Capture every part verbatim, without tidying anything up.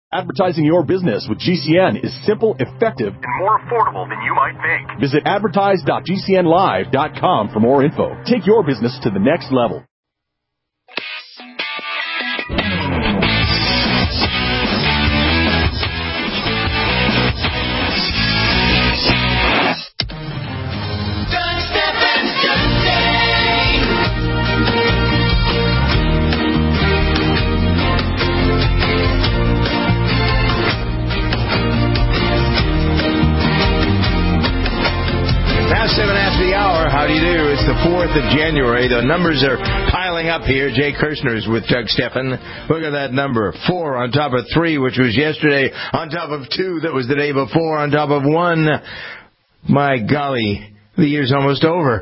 Advertising your business with G C N is simple, effective, and more affordable than you might think. Visit advertise dot g c n live dot com for more info. Take your business to the next level. Seven after the hour. How do you do? It's the fourth of January. The numbers are piling up here. Jay Kirshner's with Doug Steffen. Look at that number. Four on top of three, which was yesterday. On top of two, that was the day before. On top of one. My golly, the year's almost over.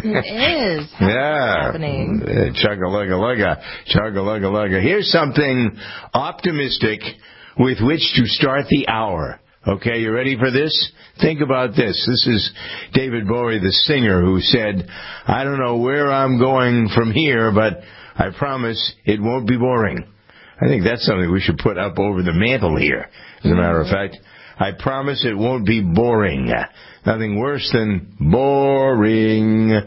It is. Yeah. Happening. Chugga-lugga-lugga. Chugga-lugga-lugga. Here's something optimistic with which to start the hour. Okay, you ready for this? Think about this. This is David Bowie, the singer, who said, I don't know where I'm going from here, but I promise it won't be boring. I think that's something we should put up over the mantle here, as a matter of fact. I promise it won't be boring. Nothing worse than boring.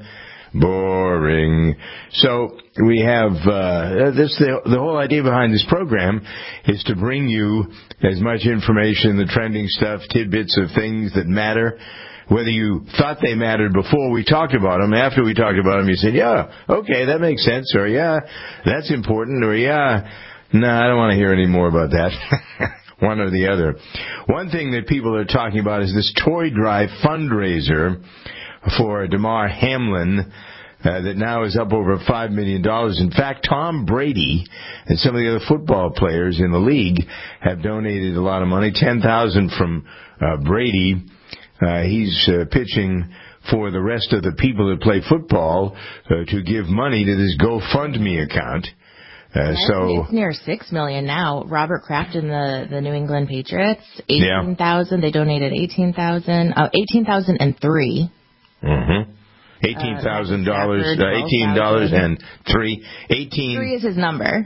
Boring. So we have uh, this. The, the whole idea behind this program is to bring you as much information, the trending stuff, tidbits of things that matter. Whether you thought they mattered before we talked about them, after we talked about them, you said, "Yeah, okay, that makes sense," or "Yeah, that's important," or "Yeah, no, nah, I don't want to hear any more about that." One or the other. One thing that people are talking about is this toy drive fundraiser for Damar Hamlin uh, that now is up over five million dollars. In fact, Tom Brady and some of the other football players in the league have donated a lot of money, ten thousand dollars from uh, Brady. Uh, he's uh, pitching for the rest of the people that play football uh, to give money to this GoFundMe account. Uh, so it's near six million now. Robert Kraft and the, the New England Patriots, eighteen thousand. Yeah. They donated eighteen thousand. Oh, eighteen thousand and three. Mm-hmm. Eighteen thousand uh, dollars. Uh, Eighteen dollars and three. Eighteen. Three is his number.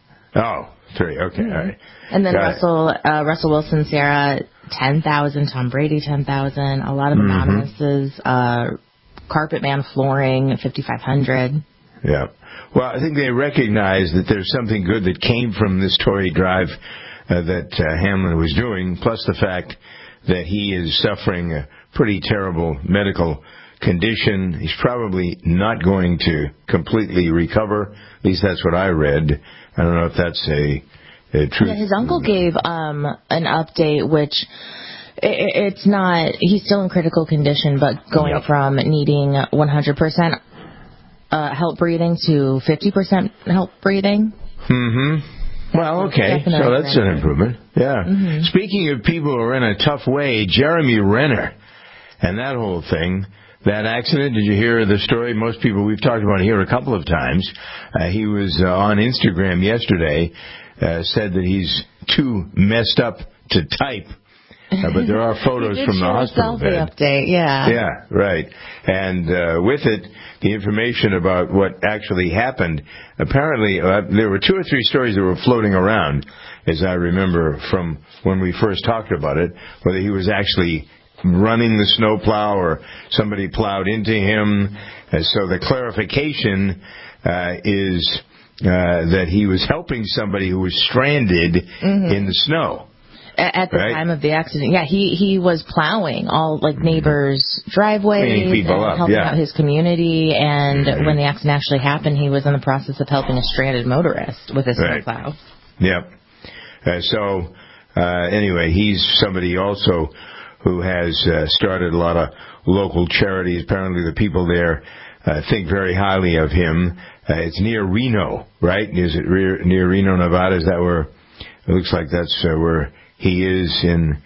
Oh, three. Okay, mm-hmm. All right. And then Got Russell uh, Russell Wilson, Sarah, ten thousand. Tom Brady, ten thousand. A lot of anonymouses. Mm-hmm. Uh, Carpet Man Flooring, fifty five hundred. Yeah. Well, I think they recognize that there's something good that came from this toy drive uh, that uh, Hamlin was doing, plus the fact that he is suffering a pretty terrible medical condition. He's probably not going to completely recover. At least that's what I read. I don't know if that's a, a truth. Yeah, his uncle gave um, an update, which it, it's not. He's still in critical condition, but going yep. from needing one hundred percent uh, help breathing to fifty percent help breathing. Mm-hmm. Well, okay, so that's an improvement. Yeah. Mm-hmm. Speaking of people who are in a tough way, Jeremy Renner and that whole thing, that accident, did you hear the story? Most people, we've talked about it here a couple of times. Uh, he was uh, on Instagram yesterday, uh, said that he's too messed up to type. Uh, but there are photos from the hospital bed. Selfie update, yeah. Yeah, right. And uh, with it, the information about what actually happened. Apparently, uh, there were two or three stories that were floating around, as I remember from when we first talked about it, whether he was actually running the snowplow or somebody plowed into him. Uh, so the clarification uh, is uh, that he was helping somebody who was stranded mm-hmm. in the snow. At the right? time of the accident, yeah, he, he was plowing all like neighbors' driveways and up. helping yeah. out his community. And mm-hmm. when the accident actually happened, he was in the process of helping a stranded motorist with his right. snowplow. Yep. Uh, so uh, anyway, he's somebody also who has uh, started a lot of local charities. Apparently, the people there uh, think very highly of him. Uh, it's near Reno, right? Is it re- near Reno, Nevada? Is that where? It looks like that's uh, where he is in.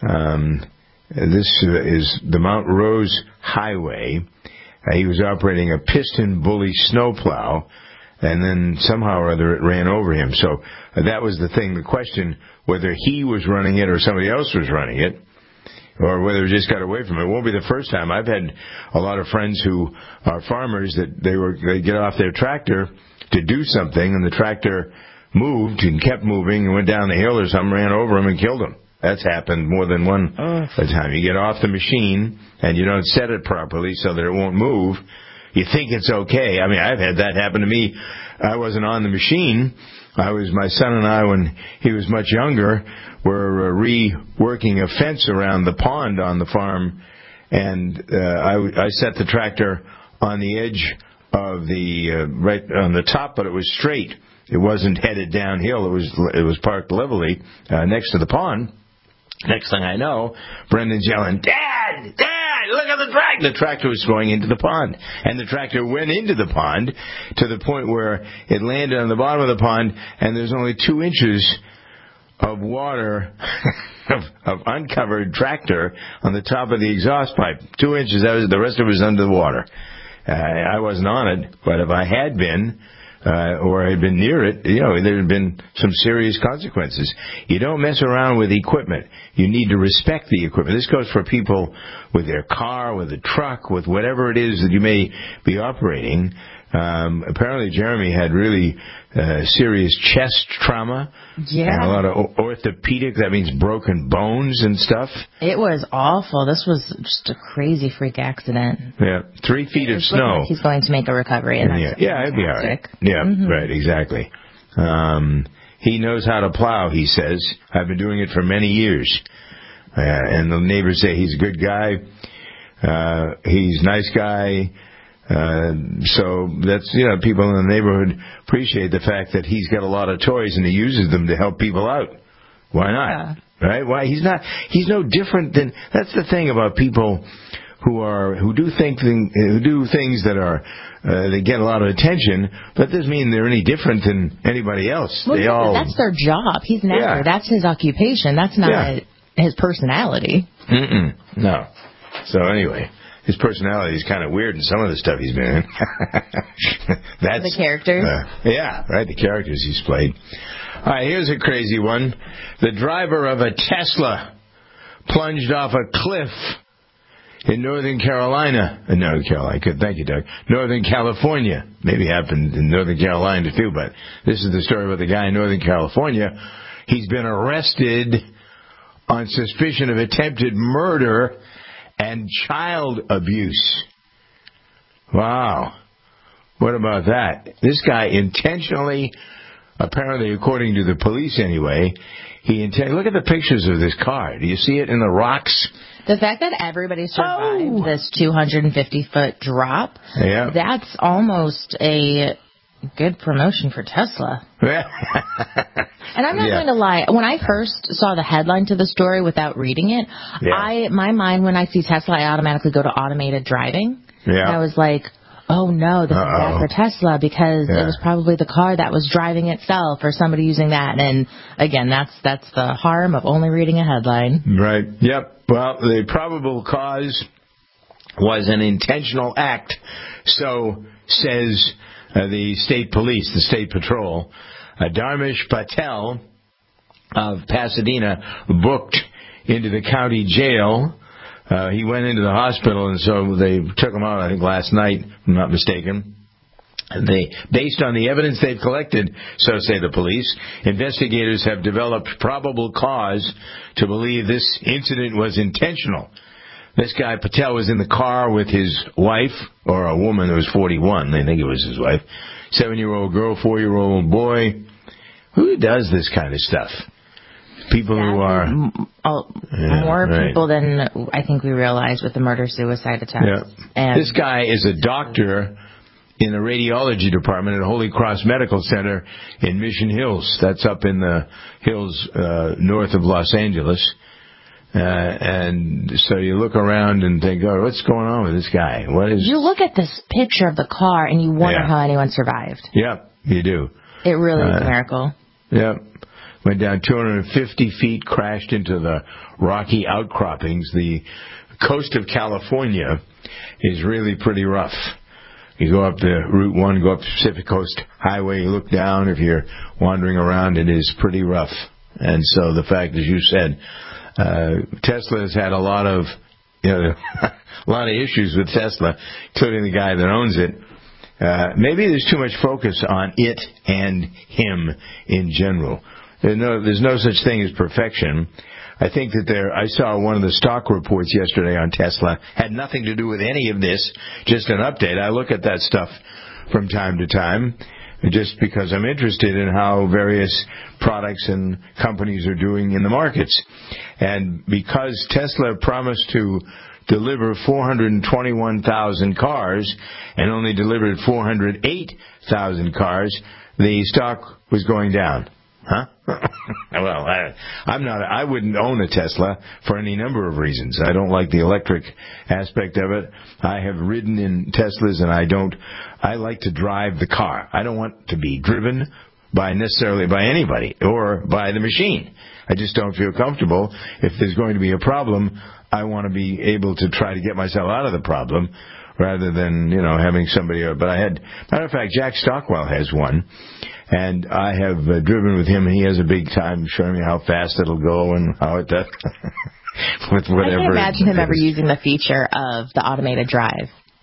Um, this uh, is the Mount Rose Highway. Uh, he was operating a piston bully snowplow, and then somehow or other it ran over him. So uh, that was the thing. The question whether he was running it or somebody else was running it, or whether it just got away from it. It won't be the first time. I've had a lot of friends who are farmers that they were they get off their tractor to do something, and the tractor moved and kept moving and went down the hill or something, ran over him and killed him. That's happened more than one uh. time. You get off the machine and you don't set it properly so that it won't move. You think it's okay. I mean, I've had that happen to me. I wasn't on the machine. I was, my son and I, when he was much younger, were uh, reworking a fence around the pond on the farm, and uh, I, I set the tractor on the edge of the, uh, right on the top, but it was straight. It wasn't headed downhill. It was, it was parked levelly uh, next to the pond. Next thing I know, Brendan's yelling, "Dad! Dad! Look at the tractor!" The tractor was going into the pond. And the tractor went into the pond to the point where it landed on the bottom of the pond, and there's only two inches of water, of, of uncovered tractor on the top of the exhaust pipe. Two inches. That was, the rest of it was under the water. Uh, I wasn't on it, but if I had been, Uh, or had been near it, you know, there had been some serious consequences. You don't mess around with equipment. You need to respect the equipment. This goes for people with their car, with a truck, with whatever it is that you may be operating. Um, apparently Jeremy had really uh, serious chest trauma. Yeah. And a lot of orthopedic, that means broken bones and stuff. It was awful. This was just a crazy freak accident. Yeah. Three feet of snow. Like he's going to make a recovery. And yeah, that's yeah, it'd be all right. Yeah, mm-hmm. right, exactly. Um, he knows how to plow, he says. I've been doing it for many years. Uh, and the neighbors say he's a good guy. Uh, he's a nice guy. Uh, so that's, you know, people in the neighborhood appreciate the fact that he's got a lot of toys and he uses them to help people out. Why not? Yeah. Right? Why? He's not, he's no different than, that's the thing about people who are, who do think, who do things that are, uh, they get a lot of attention, but that doesn't mean they're any different than anybody else. Well, they all, that's their job. He's an actor. Yeah. That's his occupation. That's not Yeah. his personality. Mm-mm. No. So anyway. His personality is kind of weird in some of the stuff he's been in. That's the characters? Uh, yeah, right, the characters he's played. All right, here's a crazy one. The driver of a Tesla plunged off a cliff in Northern Carolina. Uh, Northern Carolina. Good, thank you, Doug. Northern California. Maybe happened in Northern Carolina, too, but this is the story about the guy in Northern California. He's been arrested on suspicion of attempted murder and child abuse. Wow. What about that? This guy intentionally, apparently according to the police anyway, he inten- look at the pictures of this car. Do you see it in the rocks? The fact that everybody survived oh. this two hundred fifty foot drop, yeah. that's almost a good promotion for Tesla. And I'm not yeah. going to lie. When I first saw the headline to the story without reading it, yeah. I my mind, when I see Tesla, I automatically go to automated driving. Yeah. And I was like, oh, no, this Uh-oh. is bad for Tesla because yeah. it was probably the car that was driving itself or somebody using that. And, again, that's that's the harm of only reading a headline. Right. Yep. Well, the probable cause was an intentional act, so says uh, the state police, the state patrol. Uh, Dharmesh Patel of Pasadena booked into the county jail. Uh, he went into the hospital, and so they took him out, I think, last night, if I'm not mistaken. They, based on the evidence they've collected, so say the police, investigators have developed probable cause to believe this incident was intentional. This guy, Patel, was in the car with his wife, or a woman who was forty-one. They think it was his wife. Seven-year-old girl, four-year-old boy. Who does this kind of stuff? People That who are... Oh, Yeah, more right. people than I think we realize with the murder-suicide attacks. Yeah. And This guy is a doctor in the radiology department at Holy Cross Medical Center in Mission Hills. That's up in the hills uh, north of Los Angeles. Uh, and so you look around and think, oh, what's going on with this guy? What is... You look at this picture of the car and you wonder Yeah. how anyone survived. Yep, you do. It really is Uh, a miracle. Yep. Went down two hundred fifty feet, crashed into the rocky outcroppings. The coast of California is really pretty rough. You go up the Route one, go up Pacific Coast Highway, you look down. If you're wandering around, it is pretty rough. And so the fact, as you said, uh, Tesla has had a lot of, you know, a lot of issues with Tesla, including the guy that owns it. Uh, maybe there's too much focus on it and him in general. There's no, there's no such thing as perfection. I think that there, I saw one of the stock reports yesterday on Tesla, had nothing to do with any of this, just an update. I look at that stuff from time to time, just because I'm interested in how various products and companies are doing in the markets. And because Tesla promised to deliver four hundred twenty-one thousand cars and only delivered four hundred eight thousand cars, the stock was going down. Huh? Well, I, I'm not. I wouldn't own a Tesla for any number of reasons. I don't like the electric aspect of it. I have ridden in Teslas, and I don't. I like to drive the car. I don't want to be driven by necessarily by anybody or by the machine. I just don't feel comfortable. If there's going to be a problem, I want to be able to try to get myself out of the problem, rather than, you know, having somebody. But I had, matter of fact, Jack Stockwell has one. And I have uh, driven with him, and he has a big time showing me how fast it'll go and how it does. With whatever. I can imagine him ever using the feature of the automated drive.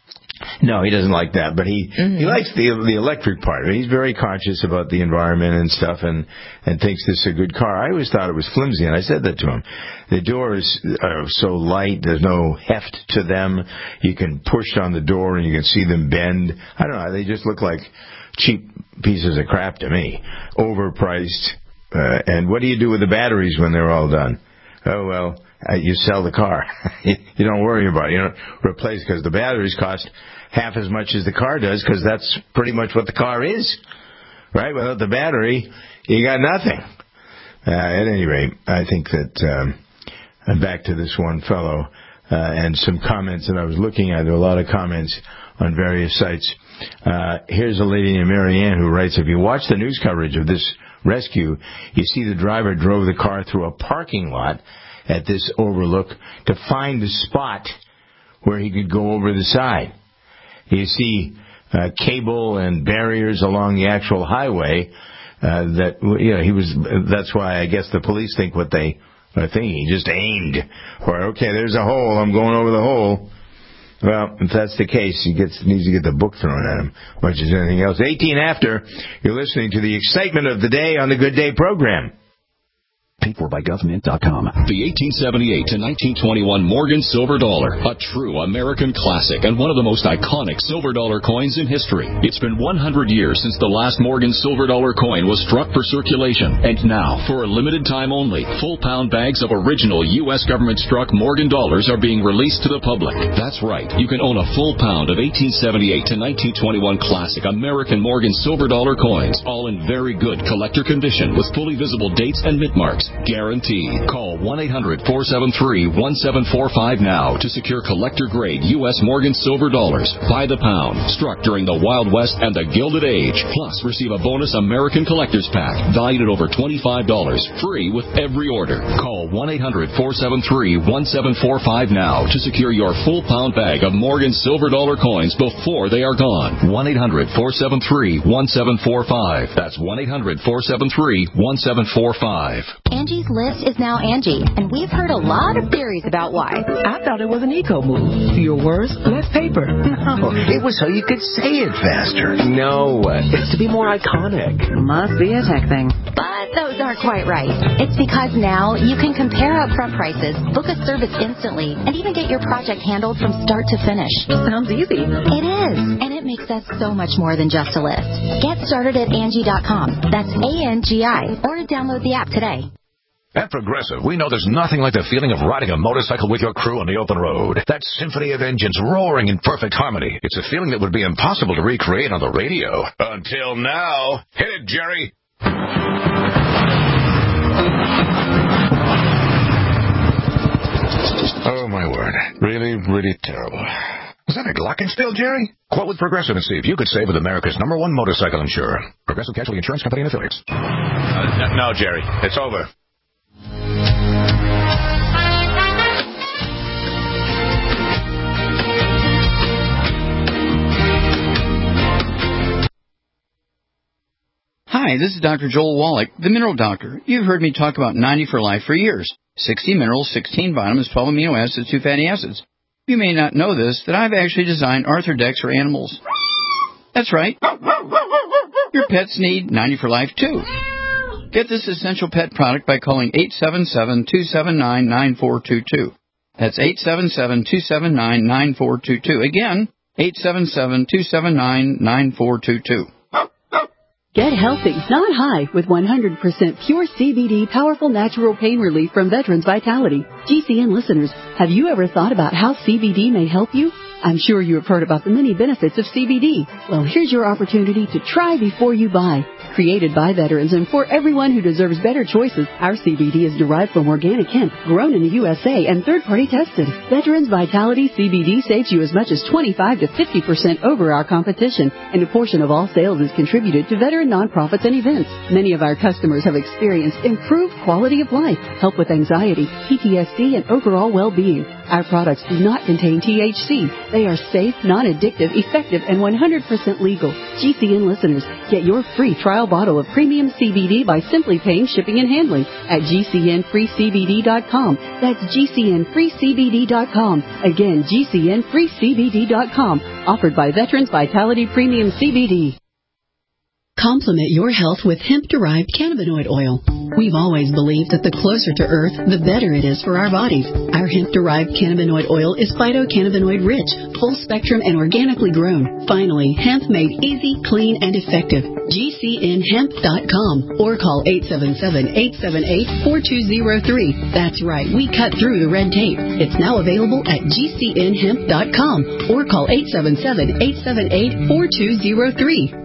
No, he doesn't like that, but he mm-hmm. he likes the the electric part. He's very conscious about the environment and stuff, and and thinks this is a good car. I always thought it was flimsy, and I said that to him. The doors are so light; there's no heft to them. You can push on the door, and you can see them bend. I don't know; they just look like cheap pieces of crap to me, overpriced. Uh, and what do you do with the batteries when they're all done? Oh well. Uh, you sell the car. You don't worry about it. You don't replace, because the batteries cost half as much as the car does, because that's pretty much what the car is, right? Without the battery, you got nothing. Uh, at any rate, I think that um, back to this one fellow uh, and some comments that I was looking at. There are a lot of comments on various sites. Uh, here's a lady named Marianne who writes, if you watch the news coverage of this rescue, you see the driver drove the car through a parking lot at this overlook to find the spot where he could go over the side. You see uh, cable and barriers along the actual highway. Uh, that you know, he was. That's why I guess the police think what they are thinking. He just aimed for. Okay, there's a hole. I'm going over the hole. Well, if that's the case, he gets needs to get the book thrown at him, much as anything else. eighteen after, you're listening to the excitement of the day on the Good Day program. Paid for by government dot com. The eighteen seventy-eight to nineteen twenty-one Morgan Silver Dollar, a true American classic and one of the most iconic silver dollar coins in history. It's been one hundred years since the last Morgan Silver Dollar coin was struck for circulation. And now, for a limited time only, full pound bags of original U S government-struck Morgan dollars are being released to the public. That's right. You can own a full pound of eighteen seventy-eight to nineteen twenty-one classic American Morgan Silver Dollar coins, all in very good collector condition with fully visible dates and mint marks. Guaranteed. Call one eight hundred four seven three one seven four five now to secure collector-grade U S Morgan Silver Dollars by the pound, struck during the Wild West and the Gilded Age. Plus, receive a bonus American Collector's Pack valued at over twenty-five dollars, free with every order. Call one eight hundred four seven three one seven four five now to secure your full pound bag of Morgan Silver Dollar coins before they are gone. one eight hundred four seven three one seven four five. That's one eight hundred four seven three one seven four five. Angie's List is now Angie, and we've heard a lot of theories about why. I thought it was an eco move. Fewer words, less paper. No, it was so you could say it faster. No, it's to be more iconic. Must be a tech thing. But those aren't quite right. It's because now you can compare upfront prices, book a service instantly, and even get your project handled from start to finish. Sounds easy. It is, and it makes us so much more than just a list. Get started at Angie dot com. That's A N G I, or to download the app today. At Progressive, we know there's nothing like the feeling of riding a motorcycle with your crew on the open road. That symphony of engines roaring in perfect harmony. It's a feeling that would be impossible to recreate on the radio. Until now. Hit it, Jerry. Oh, my word. Really, really terrible. Is that a glockenspiel, Jerry? Quote with Progressive and see if you could save with America's number one motorcycle insurer. Progressive Casualty Insurance Company and Affiliates. Uh, no, Jerry. It's over. Hi, this is Doctor Joel Wallach, the Mineral Doctor. You've heard me talk about ninety for Life for years. sixty minerals, sixteen vitamins, twelve amino acids, two fatty acids. You may not know this, that I've actually designed Arthrodex for animals. That's right. Your pets need ninety for Life, too. Get this essential pet product by calling eight seven seven, two seven nine, nine four two two. That's eight seven seven, two seven nine, nine four two two. Again, eight seven seven, two seven nine, nine four two two. Get healthy, not high, with one hundred percent pure C B D powerful natural pain relief from Veterans Vitality. G C N listeners, have you ever thought about how C B D may help you? I'm sure you have heard about the many benefits of C B D. Well, here's your opportunity to try before you buy. Created by veterans and for everyone who deserves better choices, our C B D is derived from organic hemp, grown in the U S A and third-party tested. Veterans Vitality C B D saves you as much as twenty-five to fifty percent over our competition, and a portion of all sales is contributed to veteran nonprofits and events. Many of our customers have experienced improved quality of life, help with anxiety, P T S D, and overall well-being. Our products do not contain T H C. They are safe, non-addictive, effective, and one hundred percent legal. G C N listeners, get your free trial bottle of premium C B D by simply paying shipping and handling at G C N free C B D dot com. That's G C N free C B D dot com. Again, G C N free C B D dot com. Offered by Veterans Vitality Premium C B D. Complement your health with hemp-derived cannabinoid oil. We've always believed that the closer to Earth, the better it is for our bodies. Our hemp-derived cannabinoid oil is phytocannabinoid-rich, full-spectrum, and organically grown. Finally, hemp made easy, clean, and effective. G C N hemp dot com or call eight seven seven, eight seven eight, four two zero three. That's right, we cut through the red tape. It's now available at G C N hemp dot com or call eight seven seven, eight seven eight, four two zero three.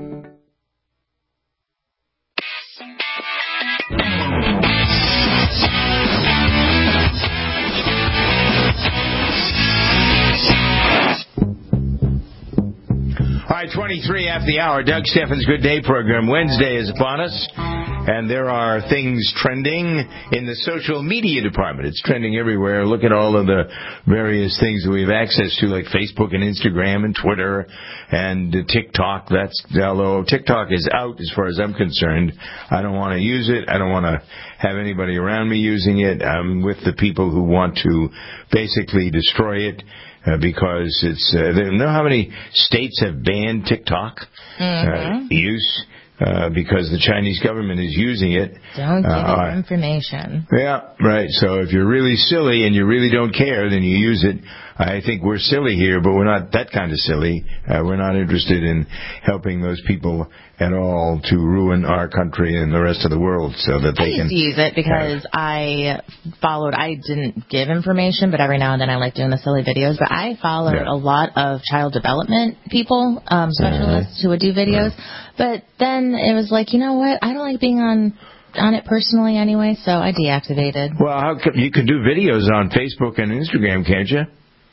twenty-three after the hour, Doug Steffens' Good Day program. Wednesday is upon us, and there are things trending in the social media department. It's trending everywhere. Look at all of the various things that we have access to, like Facebook and Instagram and Twitter and TikTok. That's, although TikTok is out as far as I'm concerned. I don't want to use it. I don't want to have anybody around me using it. I'm with the people who want to basically destroy it. Uh, because it's, uh, they know how many states have banned TikTok mm-hmm. uh, use uh, because the Chinese government is using it. Don't give uh, it information. Yeah, right. So if you're really silly and you really don't care, then you use it. I think we're silly here, but we're not that kind of silly. Uh, we're not interested in helping those people at all to ruin our country and the rest of the world so that they I used can to use it because uh, I followed, I didn't give information, but every now and then I like doing the silly videos. But I followed yeah. a lot of child development people, um, specialists uh-huh. who would do videos. Uh-huh. But then it was like, you know what? I don't like being on on it personally anyway, so I deactivated. Well, how come you can do videos on Facebook and Instagram, can't you?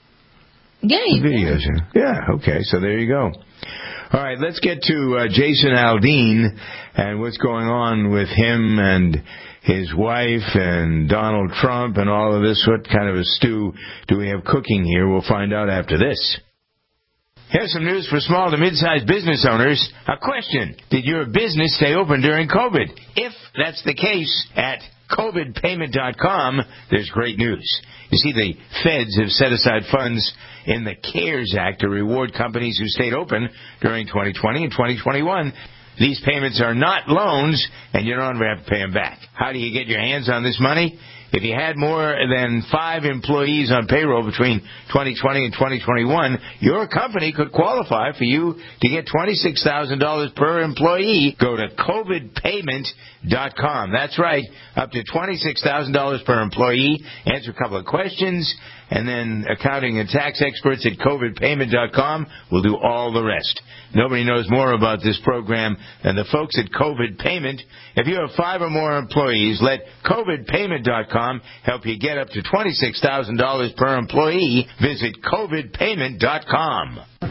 Yeah, you videos. Can. Yeah, okay, so there you go. All right, let's get to uh, Jason Aldean and what's going on with him and his wife and Donald Trump and all of this. What kind of a stew do we have cooking here? We'll find out after this. Here's some news for small to mid-sized business owners. A question: did your business stay open during COVID? If that's the case, at covid payment dot com, there's great news. You see, the feds have set aside funds in the CARES Act to reward companies who stayed open during twenty twenty and twenty twenty-one. These payments are not loans, and you don't ever have to pay them back. How do you get your hands on this money? If you had more than five employees on payroll between twenty twenty and twenty twenty-one, your company could qualify for you to get twenty-six thousand dollars per employee. Go to covid payment dot com. That's right, up to twenty-six thousand dollars per employee. Answer a couple of questions, and then accounting and tax experts at covid payment dot com will do all the rest. Nobody knows more about this program than the folks at COVID Payment. If you have five or more employees, let covid payment dot com help you get up to twenty-six thousand dollars per employee. Visit covid payment dot com. All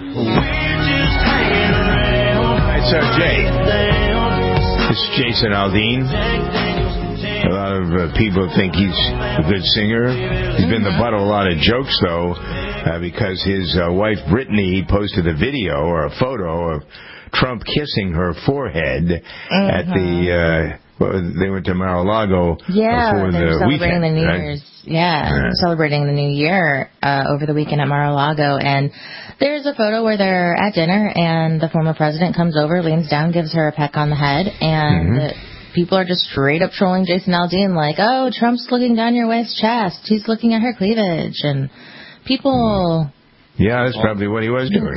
right, so Jay, this is Jason Aldean. A lot of uh, people think he's a good singer. He's been the butt of a lot of jokes, though, uh, because his uh, wife, Brittany, posted a video or a photo of Trump kissing her forehead mm-hmm. at the, uh, well, they went to Mar-a-Lago yeah, before they the were celebrating weekend. the New right? Year's Yeah, yeah. Celebrating the new year uh, over the weekend at Mar-a-Lago. And there's a photo where they're at dinner, and the former president comes over, leans down, gives her a peck on the head, and mm-hmm. people are just straight up trolling Jason Aldean like, oh, Trump's looking down your waist chest. He's looking at her cleavage. And people... Yeah, that's probably what he was doing.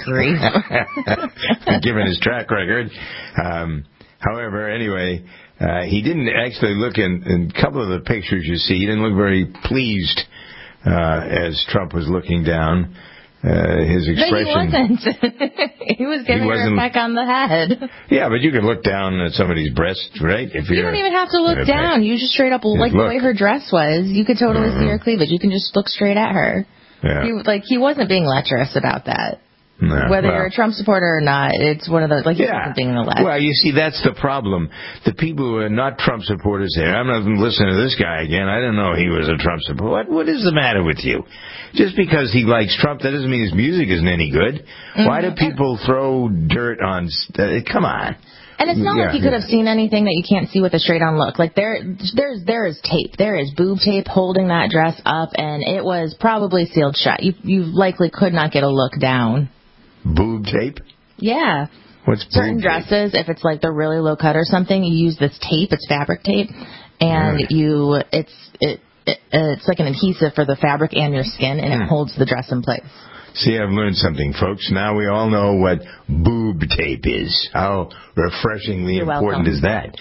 Given his track record. Um, however, anyway, uh, he didn't actually look in, in a couple of the pictures you see, he didn't look very pleased uh, as Trump was looking down. Uh, his expression... But he wasn't. He was giving he her a peck on the head. Yeah, but you can look down at somebody's breast, right? If you don't even have to look down. You just straight up, like look. The way her dress was, you could totally mm-hmm. see her cleavage. You can just look straight at her. Yeah. He, like, he wasn't being lecherous about that. No, Whether well, you're a Trump supporter or not, it's one of those, like, he yeah. wasn't being a lecher. Well, you see, that's the problem. The people who are not Trump supporters say, I'm not listening to this guy again. I didn't know he was a Trump supporter. What, what is the matter with you? Just because he likes Trump, that doesn't mean his music isn't any good. Mm-hmm. Why do people throw dirt on... Uh, come on. And it's not yeah, like you could yeah. have seen anything that you can't see with a straight-on look. Like, there, there's, there is tape. There is boob tape holding that dress up, and it was probably sealed shut. You, you likely could not get a look down. Boob tape? Yeah. What's Certain boob dresses, tape? if it's like the really low cut or something, you use this tape. It's fabric tape, and right. you, it's, it, it, it's like an adhesive for the fabric and your skin, and hmm. it holds the dress in place. See, I've learned something, folks. Now we all know what boob tape is. How refreshingly You're important welcome. is that?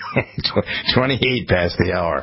twenty-eight past the hour.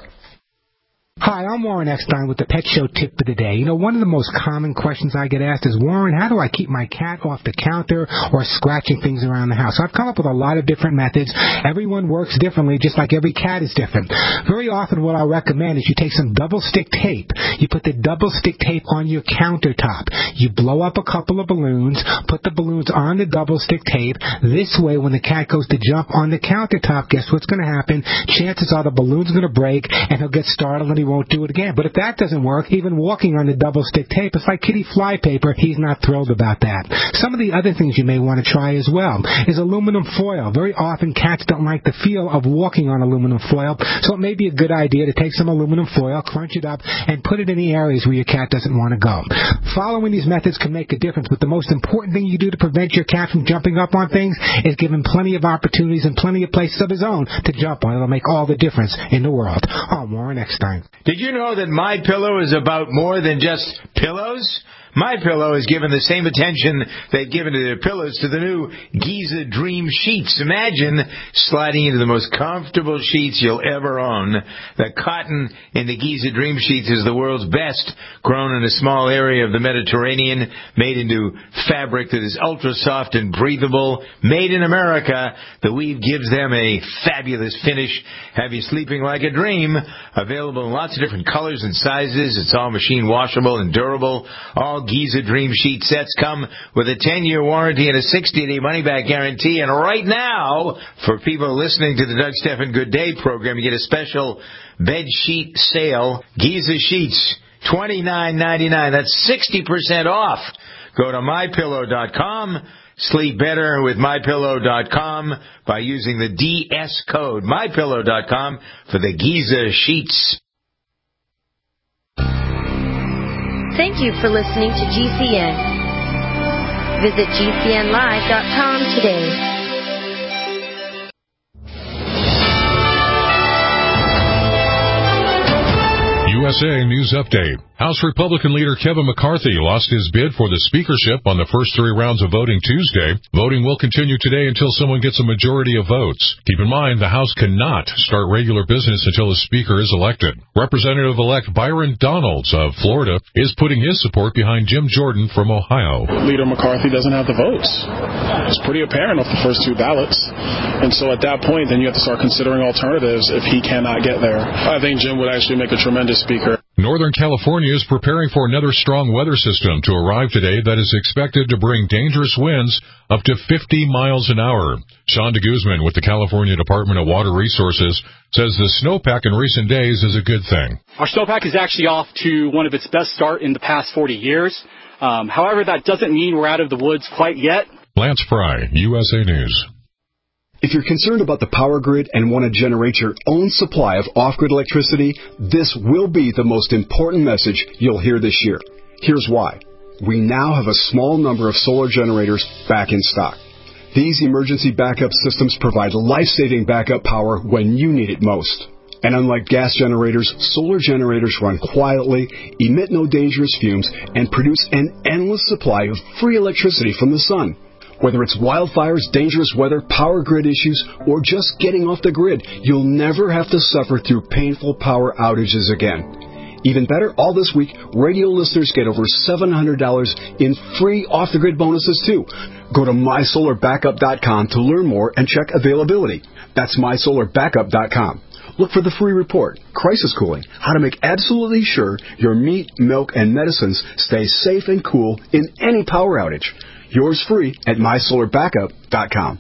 Hi, I'm Warren Eckstein with the Pet Show Tip of the Day. You know, one of the most common questions I get asked is, Warren, how do I keep my cat off the counter or scratching things around the house? So I've come up with a lot of different methods. Everyone works differently, just like every cat is different. Very often what I'll recommend is you take some double-stick tape. You put the double-stick tape on your countertop. You blow up a couple of balloons, put the balloons on the double-stick tape. This way, when the cat goes to jump on the countertop, guess what's going to happen? Chances are the balloon's going to break, and he'll get startled and he won't do it again. But if that doesn't work, even walking on the double-stick tape, it's like kitty fly paper. He's not thrilled about that. Some of the other things you may want to try as well is aluminum foil. Very often cats don't like the feel of walking on aluminum foil, so it may be a good idea to take some aluminum foil, crunch it up, and put it in the areas where your cat doesn't want to go. Following these methods can make a difference, but the most important thing you do to prevent your cat from jumping up on things is give him plenty of opportunities and plenty of places of his own to jump on. It'll make all the difference in the world. I'm Warren Eckstein. Did you know that MyPillow is about more than just pillows? MyPillow has given the same attention they've given to their pillows to the new Giza Dream Sheets. Imagine sliding into the most comfortable sheets you'll ever own. The cotton in the Giza Dream Sheets is the world's best, grown in a small area of the Mediterranean, made into fabric that is ultra soft and breathable, made in America. The weave gives them a fabulous finish. Have you sleeping like a dream? Available in lots of different colors and sizes. It's all machine washable and durable. All Giza Dream Sheet sets come with a ten-year warranty and a sixty-day money-back guarantee. And right now, for people listening to the Doug Stephan Good Day program, you get a special bed sheet sale. Giza Sheets, twenty-nine ninety-nine. That's sixty percent off. Go to my pillow dot com. Sleep better with my pillow dot com by using the D S code, my pillow dot com, for the Giza Sheets. Thank you for listening to G C N. Visit G C N live dot com today. U S A News Update. House Republican leader Kevin McCarthy lost his bid for the speakership on the first three rounds of voting Tuesday. Voting will continue today until someone gets a majority of votes. Keep in mind, the House cannot start regular business until a speaker is elected. Representative-elect Byron Donalds of Florida is putting his support behind Jim Jordan from Ohio. Leader McCarthy doesn't have the votes. It's pretty apparent off the first two ballots. And so at that point, then you have to start considering alternatives if he cannot get there. I think Jim would actually make a tremendous speaker. Northern California is preparing for another strong weather system to arrive today that is expected to bring dangerous winds up to fifty miles an hour. Sean de Guzman with the California Department of Water Resources says the snowpack in recent days is a good thing. Our snowpack is actually off to one of its best start in the past forty years. Um, however, that doesn't mean we're out of the woods quite yet. Lance Fry, U S A News. If you're concerned about the power grid and want to generate your own supply of off-grid electricity, this will be the most important message you'll hear this year. Here's why. We now have a small number of solar generators back in stock. These emergency backup systems provide life-saving backup power when you need it most. And unlike gas generators, solar generators run quietly, emit no dangerous fumes, and produce an endless supply of free electricity from the sun. Whether it's wildfires, dangerous weather, power grid issues, or just getting off the grid, you'll never have to suffer through painful power outages again. Even better, all this week, radio listeners get over seven hundred dollars in free off-the-grid bonuses, too. Go to my solar backup dot com to learn more and check availability. That's my solar backup dot com. Look for the free report, Crisis Cooling, how to make absolutely sure your meat, milk, and medicines stay safe and cool in any power outage. Yours free at my solar backup dot com.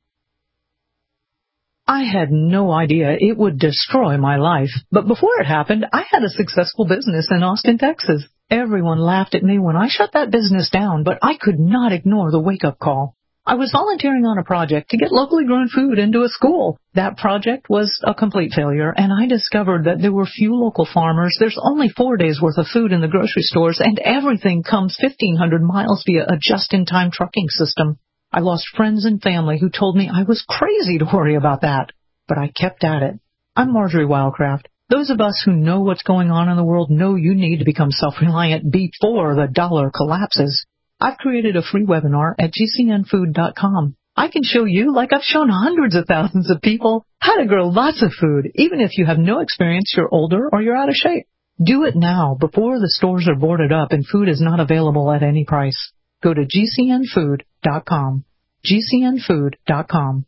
I had no idea it would destroy my life, but before it happened, I had a successful business in Austin, Texas. Everyone laughed at me when I shut that business down, but I could not ignore the wake-up call. I was volunteering on a project to get locally grown food into a school. That project was a complete failure, and I discovered that there were few local farmers. There's only four days' worth of food in the grocery stores, and everything comes fifteen hundred miles via a just-in-time trucking system. I lost friends and family who told me I was crazy to worry about that, but I kept at it. I'm Marjorie Wildcraft. Those of us who know what's going on in the world know you need to become self-reliant before the dollar collapses. I've created a free webinar at G C N food dot com. I can show you, like I've shown hundreds of thousands of people, how to grow lots of food, even if you have no experience, you're older, or you're out of shape. Do it now, before the stores are boarded up and food is not available at any price. Go to G C N food dot com. G C N food dot com.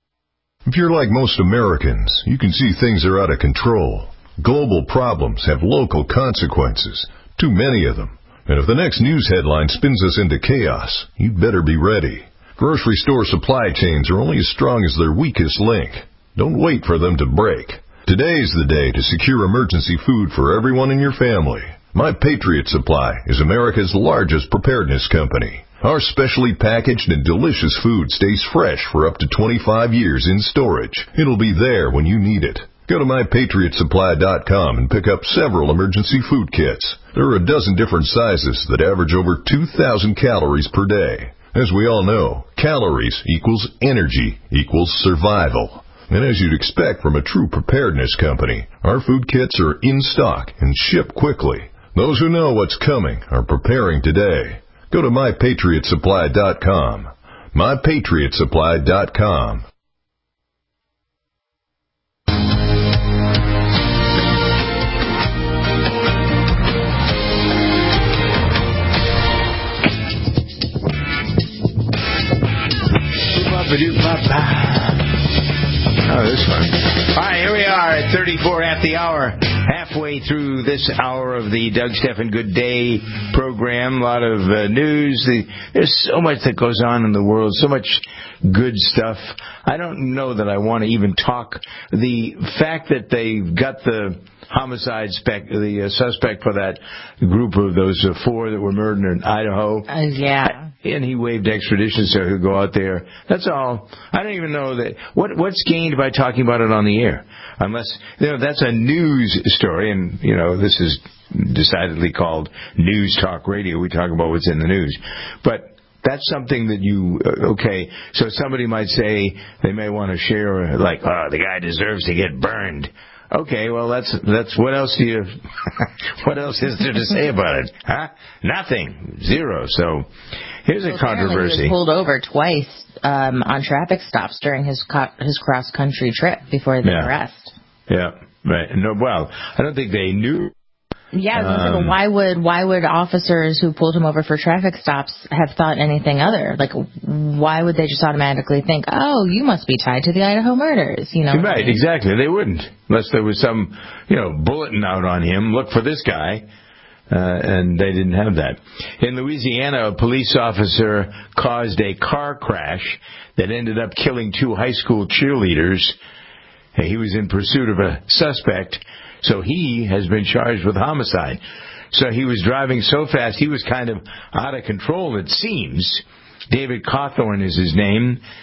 If you're like most Americans, you can see things are out of control. Global problems have local consequences, too many of them. And if the next news headline spins us into chaos, you'd better be ready. Grocery store supply chains are only as strong as their weakest link. Don't wait for them to break. Today's the day to secure emergency food for everyone in your family. My Patriot Supply is America's largest preparedness company. Our specially packaged and delicious food stays fresh for up to twenty-five years in storage. It'll be there when you need it. Go to my patriot supply dot com and pick up several emergency food kits. There are a dozen different sizes that average over two thousand calories per day. As we all know, calories equals energy equals survival. And as you'd expect from a true preparedness company, our food kits are in stock and ship quickly. Those who know what's coming are preparing today. Go to my patriot supply dot com. my patriot supply dot com. Oh, this is fun. All right, here we are at thirty-four at the hour, halfway through this hour of the Doug Stephan Good Day program. A lot of uh, news. The, there's so much that goes on in the world, so much good stuff. I don't know that I want to even talk. The fact that they got the homicide spec, the uh, suspect for that group of those uh, four that were murdered in Idaho. Uh, yeah. And he waived extradition so he'll go out there. That's all. I don't even know that. What what's gained by talking about it on the air? Unless, you know, that's a news story, and, you know, this is decidedly called news talk radio. We talk about what's in the news. But that's something that you, okay, so somebody might say they may want to share, like, oh, the guy deserves to get burned. Okay, well, that's that's what else do you what else is there to say about it? Huh? Nothing. Zero. So here's well, a controversy. He was pulled over twice um, on traffic stops during his co- his cross country trip before the yeah. arrest. Yeah, right. No, well, I don't think they knew. Yeah, I was um, gonna say, but why would why would officers who pulled him over for traffic stops have thought anything other? Like, why would they just automatically think, oh, you must be tied to the Idaho murders? You know, right? Exactly. They wouldn't, unless there was some, you know, bulletin out on him. Look for this guy, uh, and they didn't have that. In Louisiana, a police officer caused a car crash that ended up killing two high school cheerleaders. He was in pursuit of a suspect. So he has been charged with homicide. So he was driving so fast, he was kind of out of control, it seems. David Cawthorn is his name.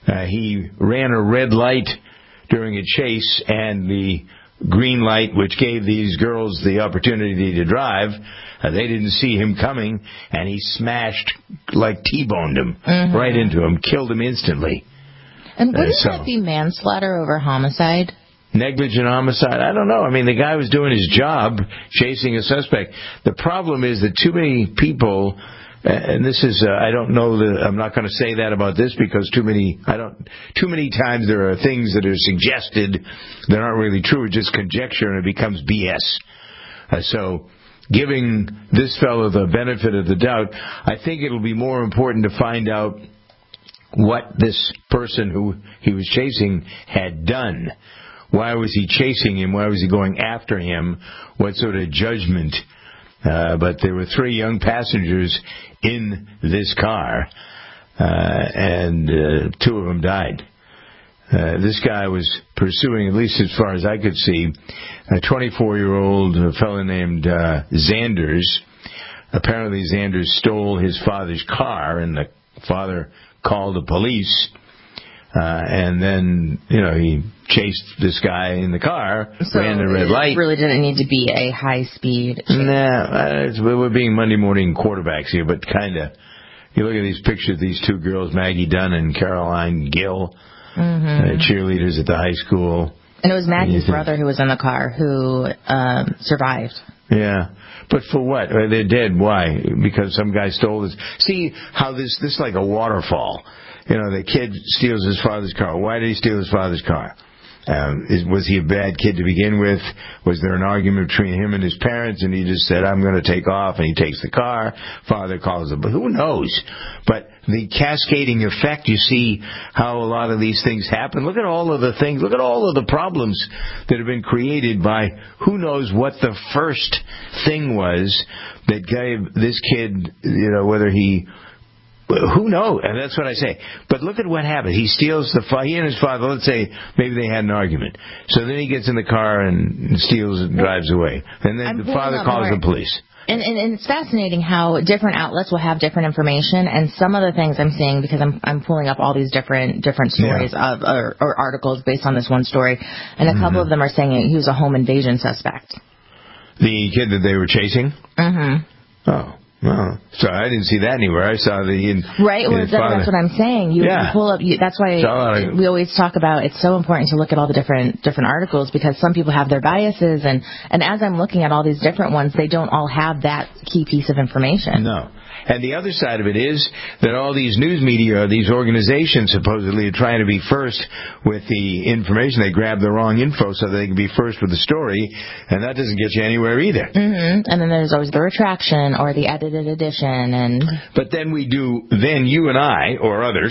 Uh, he ran a red light during a chase, and the green light, which gave these girls the opportunity to drive, uh, they didn't see him coming, and he smashed, like T-boned him mm-hmm. right into him, killed him instantly. And wouldn't uh, so, that be manslaughter over homicide? Negligent homicide? I don't know. I mean, the guy was doing his job, chasing a suspect. The problem is that too many people, uh, and this is, uh, I don't know that, I'm not going to say that about this because too many, I don't, too many times there are things that are suggested that aren't really true, it's just conjecture and it becomes B S. Uh, so, giving this fellow the benefit of the doubt, I think it'll be more important to find out what this person who he was chasing had done. Why was he chasing him? Why was he going after him? What sort of judgment? Uh, but there were three young passengers in this car, uh, and uh, two of them died. Uh, this guy was pursuing, at least as far as I could see, a twenty-four-year-old fellow named uh, Zanders. Apparently Zanders stole his father's car, and the father called the police. Uh, and then, you know, he chased this guy in the car, so ran the red light. It really didn't need to be a high-speed chase. Nah, it's, we're being Monday morning quarterbacks here, but kind of. You look at these pictures of these two girls, Maggie Dunn and Caroline Gill, mm-hmm. uh, cheerleaders at the high school. And it was Maggie's brother who was in the car who um, survived. Yeah. But for what? They're dead. Why? Because some guy stole this. See how this, this is like a waterfall. You know, the kid steals his father's car. Why did he steal his father's car? Um, is, was he a bad kid to begin with? Was there an argument between him and his parents, and he just said, I'm going to take off, and he takes the car. Father calls him. But who knows? But the cascading effect, you see how a lot of these things happen. Look at all of the things. Look at all of the problems that have been created by who knows what the first thing was that gave this kid, you know, whether he... Who knows? And that's what I say. But look at what happened. He steals the fa- he and his father, let's say maybe they had an argument. So then he gets in the car and steals and drives away. And then I'm the father calls more. the police. And, and, and it's fascinating how different outlets will have different information, and some of the things I'm seeing, because I'm I'm pulling up all these different different stories yeah. of or, or articles based on this one story, and a mm-hmm. couple of them are saying he was a home invasion suspect. The kid that they were chasing? Mm-hmm. Oh. Oh, so I didn't see that anywhere. I saw the in, right. Well, that, that's what I'm saying. You, yeah. you pull up. You, that's why of, we always talk about. It's so important to look at all the different different articles because some people have their biases, and and as I'm looking at all these different ones, they don't all have that key piece of information. No. And the other side of it is that all these news media, these organizations supposedly are trying to be first with the information. They grab the wrong info so that they can be first with the story, and that doesn't get you anywhere either. Mm-hmm. And then there's always the retraction or the edited edition. and. But then we do, then you and I, or others,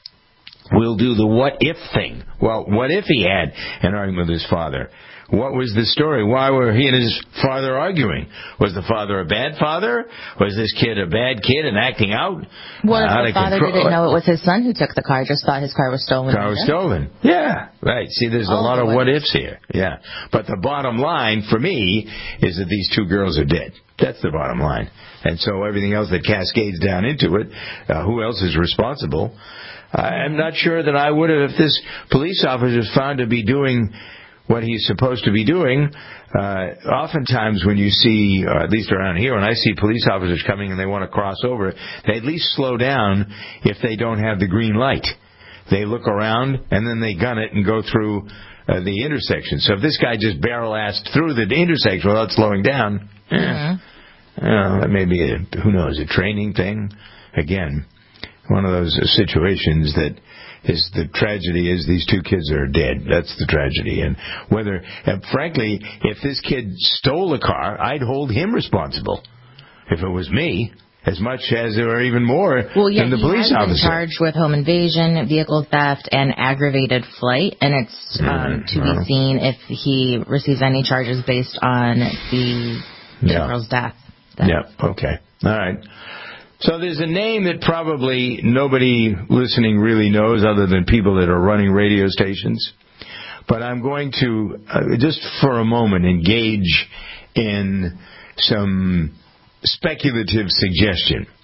will do the what if thing. Well, what if he had an argument with his father? What was the story? Why were he and his father arguing? Was the father a bad father? Was this kid a bad kid and acting out? What uh, if the father didn't know it was his son who took the car, just thought his car was stolen? Car was stolen. Yeah, right. See, there's a lot of what ifs here. Yeah. But the bottom line for me is that these two girls are dead. That's the bottom line. And so everything else that cascades down into it, uh, who else is responsible? I'm not sure that I would have, if this police officer is found to be doing what he's supposed to be doing. Uh, oftentimes when you see, or at least around here, when I see police officers coming and they want to cross over, they at least slow down if they don't have the green light. They look around and then they gun it and go through uh, the intersection. So if this guy just barrel-assed through the intersection without slowing down, eh, mm-hmm. you know, that may be, a, who knows, a training thing. Again, one of those situations that is the tragedy is these two kids are dead. That's the tragedy. And whether, and frankly, if this kid stole a car, I'd hold him responsible. If it was me, as much as or even more well, yeah, than the police he has officer. Been charged with home invasion, vehicle theft, and aggravated flight, and it's um, mm-hmm. to be seen if he receives any charges based on the, the yeah. girl's death. Then. Yeah. Okay. All right. So there's a name that probably nobody listening really knows other than people that are running radio stations. But I'm going to, uh, just for a moment, engage in some speculative suggestion.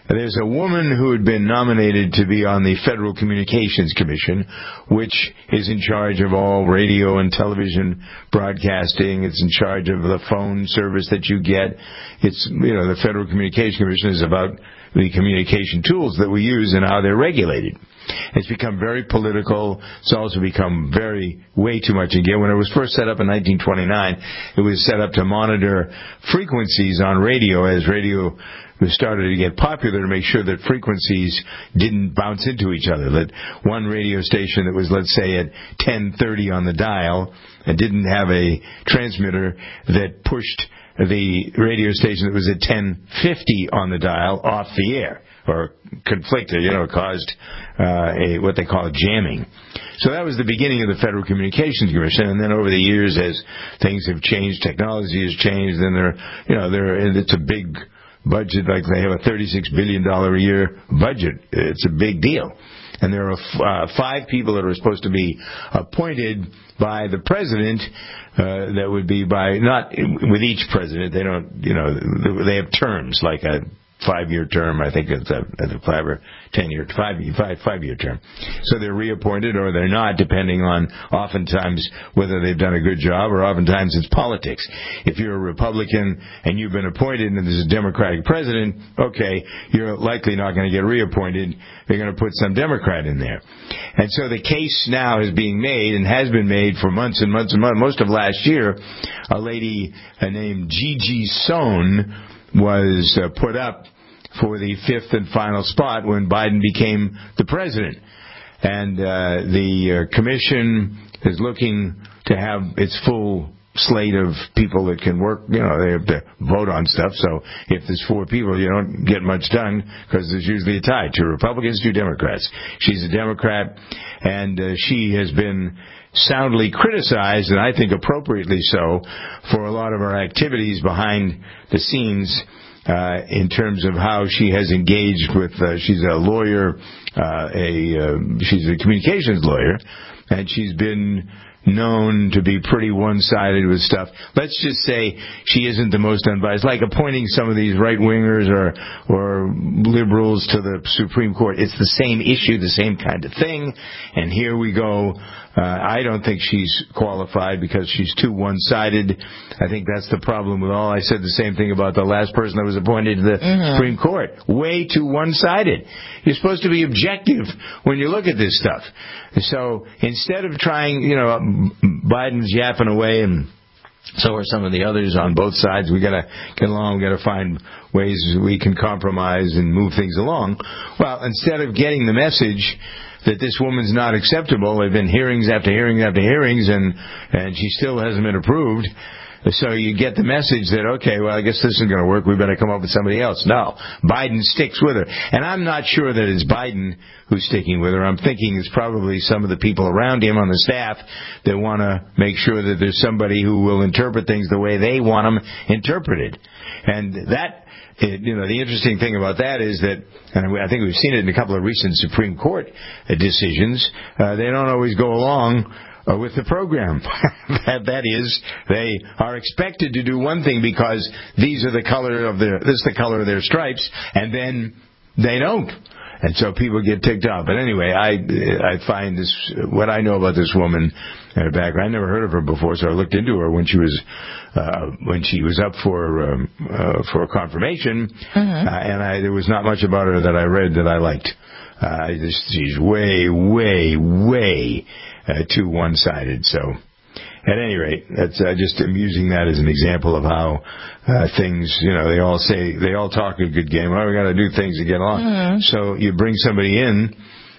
there's a woman who had been nominated to be on the Federal Communications Commission, which is in charge of all radio and television broadcasting. It's in charge of the phone service that you get. It's, you know, the Federal Communications Commission is about the communication tools that we use and how they're regulated. It's become very political. It's also become very, way too much. Again, when it was first set up in nineteen twenty-nine, it was set up to monitor frequencies on radio as radio started to get popular, to make sure that frequencies didn't bounce into each other. That one radio station that was, let's say, at ten thirty on the dial and didn't have a transmitter that pushed the radio station that was at ten fifty on the dial off the air, or conflicted, you know, caused uh, a what they call jamming. So that was the beginning of the Federal Communications Commission, and then over the years, as things have changed, technology has changed, and they're, you know, they're, it's a big budget, like they have a thirty-six billion dollars a year budget. It's a big deal. And there are uh, five people that are supposed to be appointed by the president. Uh, that would be by, not with each president. They don't, you know, they have terms, like a five-year term. I think it's a, a five or ten-year, five, five, five-year term. So they're reappointed or they're not, depending on oftentimes whether they've done a good job, or oftentimes it's politics. If you're a Republican and you've been appointed and there's a Democratic president, okay, you're likely not going to get reappointed. They're going to put some Democrat in there. And so the case now is being made, and has been made for months and months and months. Most of last year, a lady named Gigi Sohn was uh, put up for the fifth and final spot when Biden became the president. And uh, the uh, commission is looking to have its full slate of people that can work. You know, they have to vote on stuff. So if there's four people, you don't get much done, because there's usually a tie. Two Republicans, two Democrats. She's a Democrat, and uh, she has been soundly criticized, and I think appropriately so, for a lot of her activities behind the scenes, uh, in terms of how she has engaged with, uh, she's a lawyer, uh, a, uh, she's a communications lawyer, and she's been known to be pretty one-sided with stuff. Let's just say she isn't the most unbiased, like appointing some of these right-wingers or or liberals to the Supreme Court. It's the same issue, the same kind of thing, and here we go. Uh, I don't think she's qualified because she's too one-sided. I think that's the problem with all. I said the same thing about the last person that was appointed to the mm-hmm. Supreme Court. Way too one-sided. You're supposed to be objective when you look at this stuff. So instead of trying, you know, Biden's yapping away, and so are some of the others on both sides. We gotta get along. We gotta find ways we can compromise and move things along. Well, instead of getting the message that this woman's not acceptable, there have been hearings after hearings after hearings, and and she still hasn't been approved. So you get the message that, okay, well, I guess this isn't going to work. We better come up with somebody else. No, Biden sticks with her. And I'm not sure that it's Biden who's sticking with her. I'm thinking it's probably some of the people around him on the staff that want to make sure that there's somebody who will interpret things the way they want them interpreted. And that, it, you know, the interesting thing about that is that, and I think we've seen it in a couple of recent Supreme Court decisions, uh, they don't always go along Uh, with the program. that, that is, they are expected to do one thing because these are the color of their, this is the color of their stripes, and then they don't. And so people get ticked off. But anyway, I I find this, what I know about this woman, her background, I never heard of her before, so I looked into her when she was uh, when she was up for um, uh, for confirmation, mm-hmm. uh, and I, there was not much about her that I read that I liked. Uh, just, she's way, way, way uh, too one-sided. So, at any rate, that's uh, just I'm using that as an example of how uh, things, you know, they all say, they all talk a good game. Well, we got to do things to get along. Mm-hmm. So you bring somebody in,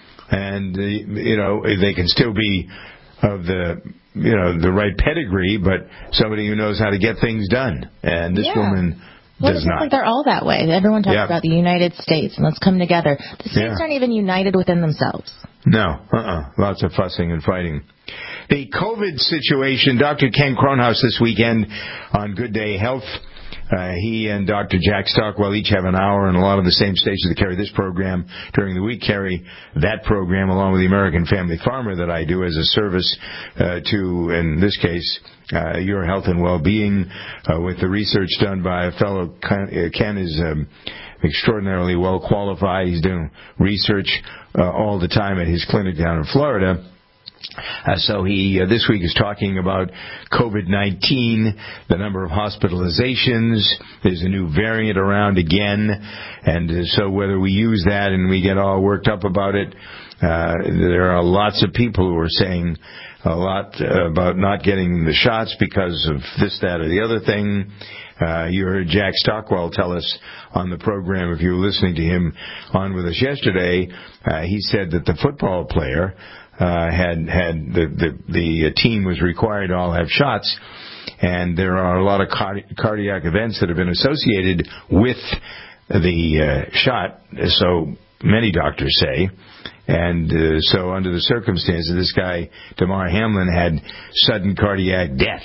and uh, you know, they can still be of the, you know, the right pedigree, but somebody who knows how to get things done. And this yeah. woman. Well, does it not. Like they're all that way. Everyone talks yeah. about the United States, and let's come together. The states yeah. aren't even united within themselves. No, uh-uh. Lots of fussing and fighting. The COVID situation, Doctor Ken Kronhaus this weekend on Good Day Health Uh, he and Doctor Jack Stockwell each have an hour, and a lot of the same stations that carry this program during the week carry that program along with the American Family Farmer that I do as a service uh, to, in this case, uh, your health and well-being uh, with the research done by a fellow. Ken, Ken is um, extraordinarily well qualified. He's doing research uh, all the time at his clinic down in Florida. Uh, so he uh, this week is talking about COVID nineteen, the number of hospitalizations. There's a new variant around again, and uh, so whether we use that and we get all worked up about it, uh, there are lots of people who are saying a lot uh, about not getting the shots because of this, that, or the other thing. Uh, you heard Jack Stockwell tell us on the program, if you were listening to him on with us yesterday, uh, he said that the football player Uh, had had the, the the team was required to all have shots, and there are a lot of cardi- cardiac events that have been associated with the uh, shot. So many doctors say, and uh, so under the circumstances, this guy Damar Hamlin had sudden cardiac death,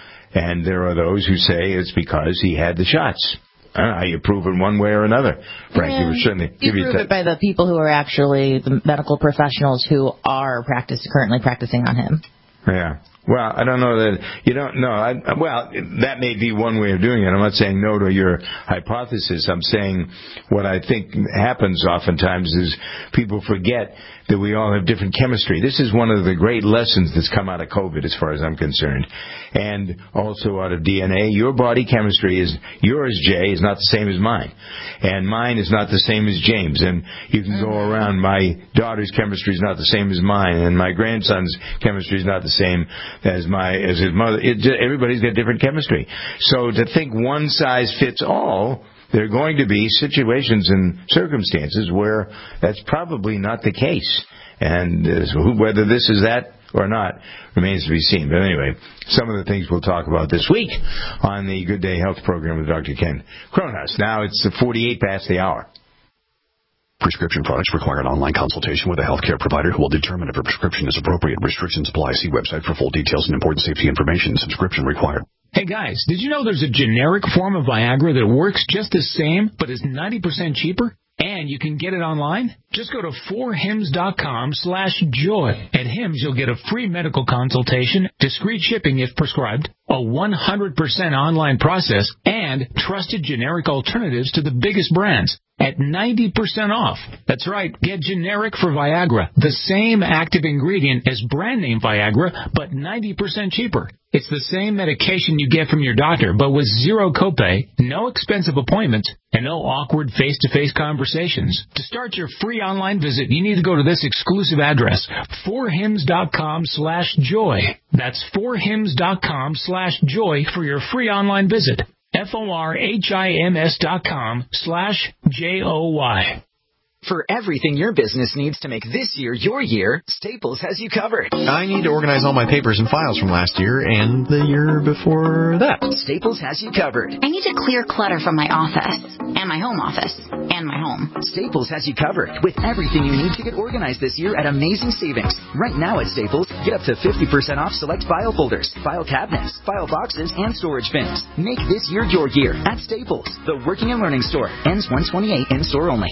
and there are those who say it's because he had the shots. I don't know how you prove it one way or another. Frank, you were certainly You give you prove t- it by the people who are actually the medical professionals who are practice currently practicing on him. Yeah. Well, I don't know that you don't know. I, well, that may be one way of doing it. I'm not saying no to your hypothesis. I'm saying what I think happens oftentimes is people forget that we all have different chemistry. This is one of the great lessons that's come out of COVID, as far as I'm concerned, and also out of D N A. Your body chemistry is yours, Jay, is not the same as mine, and mine is not the same as James. And you can go around. My daughter's chemistry is not the same as mine, and my grandson's chemistry is not the same as my as his mother. It just, everybody's got different chemistry. So to think one size fits all, there are going to be situations and circumstances where that's probably not the case. And uh, so whether this is that or not remains to be seen. But anyway, some of the things we'll talk about this week on the Good Day Health program with Doctor Ken Cronhaus. Now it's forty-eight past the hour. Prescription products require an online consultation with a healthcare provider who will determine if a prescription is appropriate. Restrictions apply. See website for full details and important safety information. Subscription required. Hey guys, did you know there's a generic form of Viagra that works just the same but is ninety percent cheaper? And you can get it online? Just go to four hims dot com slash joy. At Hims, you'll get a free medical consultation, discreet shipping if prescribed, a one hundred percent online process, and trusted generic alternatives to the biggest brands at ninety percent off. That's right, get generic for Viagra, the same active ingredient as brand name Viagra, but ninety percent cheaper. It's the same medication you get from your doctor, but with zero copay, no expensive appointments, and no awkward face-to-face conversations. To start your free online visit, you need to go to this exclusive address, four hims dot com slash joy. That's four hims dot com slash joy for your free online visit. F O R H I M S dot com slash J O Y. For everything your business needs to make this year your year, Staples has you covered. I need to organize all my papers and files from last year and the year before that. Staples has you covered. I need to clear clutter from my office, and my home office, and my home. Staples has you covered with everything you need to get organized this year at amazing savings. Right now at Staples, get up to fifty percent off select file folders, file cabinets, file boxes, and storage bins. Make this year your year at Staples, the working and learning store. Ends one twenty-eight in store only.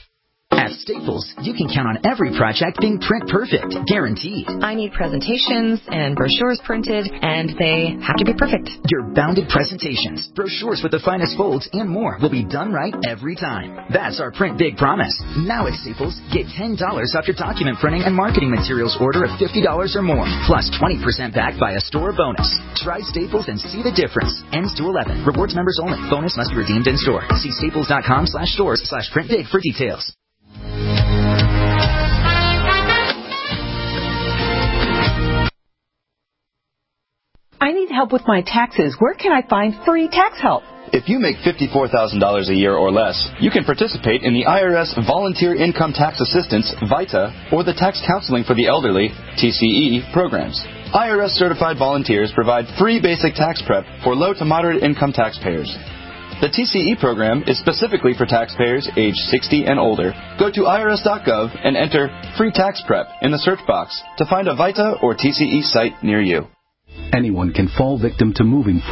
At Staples, you can count on every project being print perfect, guaranteed. I need presentations and brochures printed, and they have to be perfect. Your bounded presentations, brochures with the finest folds, and more will be done right every time. That's our Print Big promise. Now at Staples, get ten dollars off your document printing and marketing materials order of fifty dollars or more, plus twenty percent back by a store bonus. Try Staples and see the difference. Ends two eleven. Rewards members only. Bonus must be redeemed in store. See staples dot com slash stores slash print big for details. I need help with my taxes. Where can I find free tax help? If you make fifty-four thousand dollars a year or less, you can participate in the I R S Volunteer Income Tax Assistance, VITA, or the Tax Counseling for the Elderly, T C E, programs. I R S-certified volunteers provide free basic tax prep for low to moderate income taxpayers. The T C E program is specifically for taxpayers age sixty and older. Go to I R S dot gov and enter Free Tax Prep in the search box to find a VITA or T C E site near you. Anyone can fall victim to moving fraud.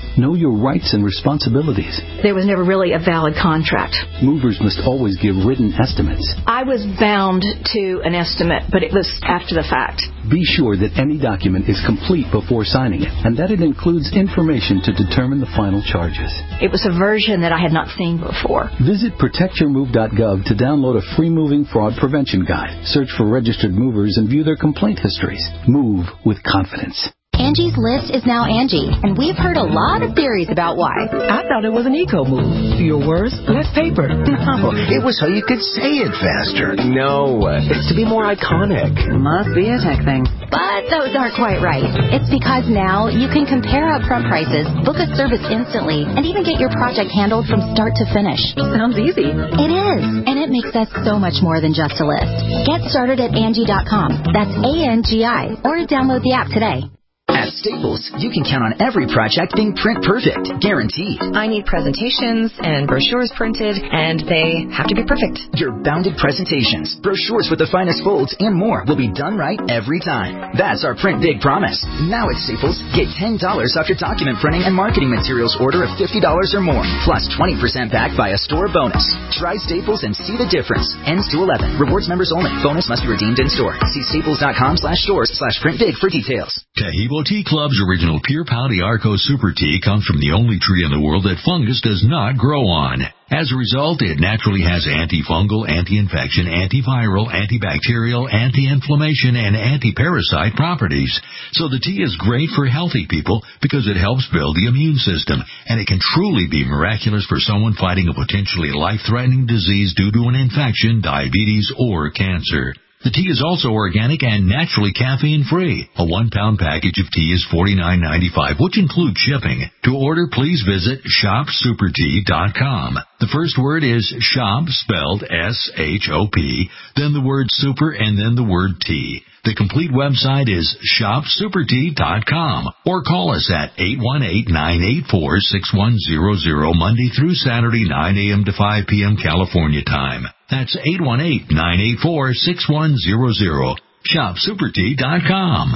Know your rights and responsibilities. There was never really a valid contract. Movers must always give written estimates. I was bound to an estimate, but it was after the fact. Be sure that any document is complete before signing it, and that it includes information to determine the final charges. It was a version that I had not seen before. Visit protect your move dot gov to download a free moving fraud prevention guide. Search for registered movers and view their complaint histories. Move with confidence. Angie's List is now Angie, and we've heard a lot of theories about why. I thought it was an eco move. Fewer words, less paper. No, it was so you could say it faster. No, it's to be more iconic. Must be a tech thing. But those aren't quite right. It's because now you can compare upfront prices, book a service instantly, and even get your project handled from start to finish. Sounds easy. It is, and it makes us so much more than just a list. Get started at Angie dot com. That's A N G I, or download the app today. At Staples, you can count on every project being print perfect, guaranteed. I need presentations and brochures printed, and they have to be perfect. Your bounded presentations, brochures with the finest folds, and more will be done right every time. That's our Print Big promise. Now at Staples, get ten dollars off your document printing and marketing materials order of fifty dollars or more, plus twenty percent back by a store bonus. Try Staples and see the difference. Ends two eleven. Rewards members only. Bonus must be redeemed in store. See staples dot com slash stores slash print big for details. Tahibo Tea Club's original Pure Pau d'Arco Super Tea comes from the only tree in the world that fungus does not grow on. As a result, it naturally has antifungal, anti-infection, antiviral, antibacterial, anti-inflammation, and anti-parasite properties. So the tea is great for healthy people because it helps build the immune system, and it can truly be miraculous for someone fighting a potentially life-threatening disease due to an infection, diabetes, or cancer. The tea is also organic and naturally caffeine-free. A one-pound package of tea is forty-nine ninety-five, which includes shipping. To order, please visit shop super tea dot com. The first word is shop, spelled S H O P, then the word super, and then the word tea. The complete website is shop super tea dot com, or call us at eight one eight, nine eight four, six one zero zero Monday through Saturday, nine a.m. to five p.m. California time. That's eight one eight, nine eight four, six one zero zero. shop super tea dot com.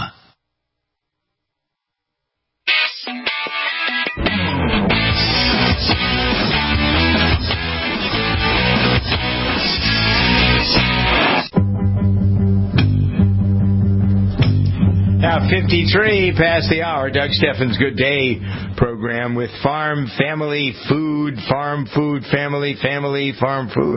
Now, fifty-three past the hour. Doug Steffens' Good Day program with farm, family, food, farm, food, family, family, farm, food.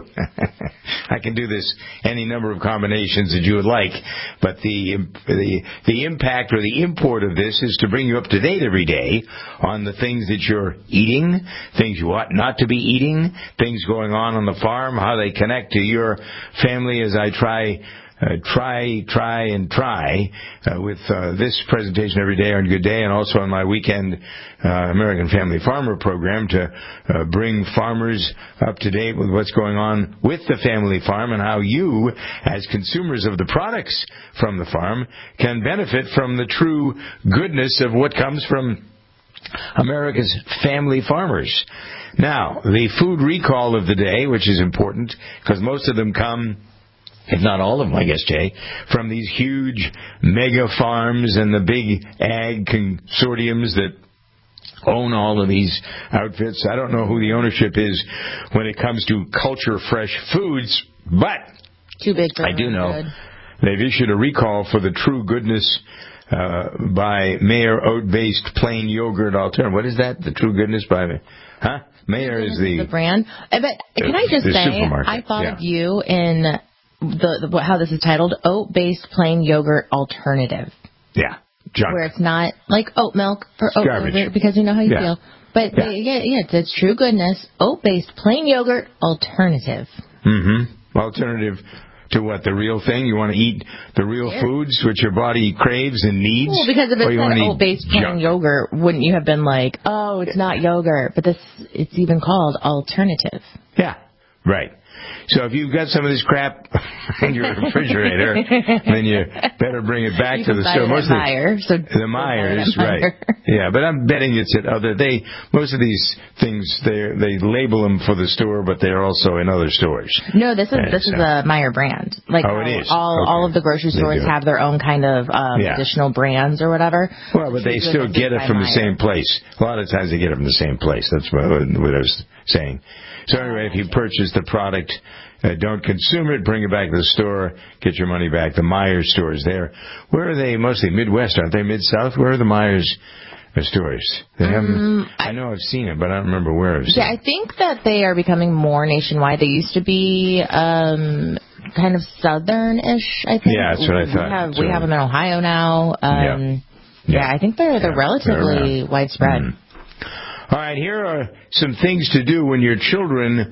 I can do this any number of combinations that you would like, but the, the the impact or the import of this is to bring you up to date every day on the things that you're eating, things you ought not to be eating, things going on on the farm, how they connect to your family as I try Uh, try, try, and try uh, with uh, this presentation every day on Good Day, and also on my weekend uh, American Family Farmer program to uh, bring farmers up to date with what's going on with the family farm and how you, as consumers of the products from the farm, can benefit from the true goodness of what comes from America's family farmers. Now, the food recall of the day, which is important because most of them come, if not all of them, I guess, Jay, from these huge mega farms and the big ag consortiums that own all of these outfits. I don't know who the ownership is when it comes to Culture Fresh Foods, but Too big for I do know good. They've issued a recall for the True Goodness uh, by Mayer oat-based plain yogurt alternative. What is that? The True Goodness by... Huh? Mayer is the... the brand. But can I just say, I thought yeah. of you in... The, the how this is titled, oat-based plain yogurt alternative. Yeah, junk. Where it's not like oat milk or It's oat garbage. yogurt because you know how you Yeah. feel. But Yeah. they, yeah, yeah, it's, it's True Goodness, oat-based plain yogurt alternative. Mm-hmm. Alternative to what? The real thing? You want to eat the real Yeah. foods which your body craves and needs? Well, because if Or it you said wanna eat oat-based plain junk? yogurt, wouldn't you have been like, oh, it's not yogurt, but this it's even called alternative. Yeah, right. So if you've got some of this crap in your refrigerator, then you better bring it back you to the buy store. It Most at of Meijer, so the Meijers, Meijer. right? Yeah, but I'm betting it's at other. They most of these things they they label them for the store, but they're also in other stores. No, this is And this so, is a Meijer brand. Like oh, it is. all Okay. all of the grocery They stores do. have their own kind of um, Yeah. additional brands or whatever. Well, but they still get it from the same place. A lot of times they get it from the same place. That's what, what I was saying. So anyway, if you purchase the product, uh, don't consume it, bring it back to the store, get your money back. The Meijer stores there. Where are they? Mostly Midwest, aren't they? Mid-South? Where are the Meijer uh, stores? They haven't. Um, I know I've seen it, but I don't remember where I've seen Yeah, it. I think that they are becoming more nationwide. They used to be um, kind of southern-ish, I think. Yeah, that's what I thought. We have, So- we have them in Ohio now. Um, Yeah. yeah. Yeah. I think they're, they're Yeah, relatively they're widespread. Mm. All right, here are some things to do when your children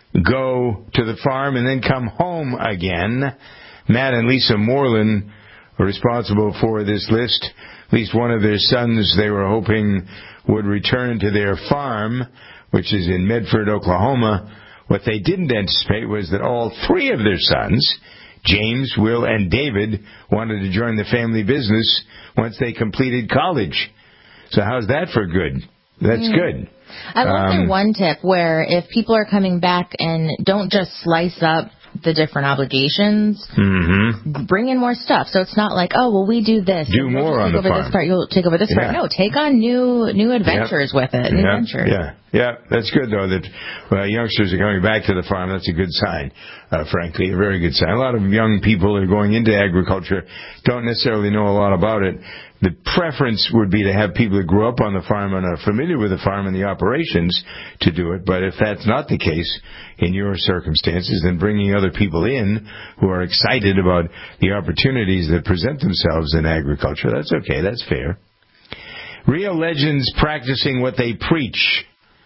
go to the farm and then come home again. Matt and Lisa Moreland are responsible for this list. At least one of their sons they were hoping would return to their farm, which is in Medford, Oklahoma. What they didn't anticipate was that all three of their sons, James, Will, and David, wanted to join the family business once they completed college. So how's that for good? That's Mm. good. I love Um, their one tip where if people are coming back and don't just slice up the different obligations, Mm-hmm. bring in more stuff. So it's not like, oh, well, we do this. Do and we'll more just on take the over farm. This part, you'll take over this Yeah. part. No, take on new new adventures with it. New yeah, ventures. yeah, yeah. That's good though. That uh, youngsters are coming back to the farm. That's a good sign. Uh, frankly, a very good sign. A lot of young people that are going into agriculture don't necessarily know a lot about it. The preference would be to have people that grew up on the farm and are familiar with the farm and the operations to do it. But if that's not the case in your circumstances, then bringing other people in who are excited about the opportunities that present themselves in agriculture, that's okay. That's fair. Real legends practicing what they preach.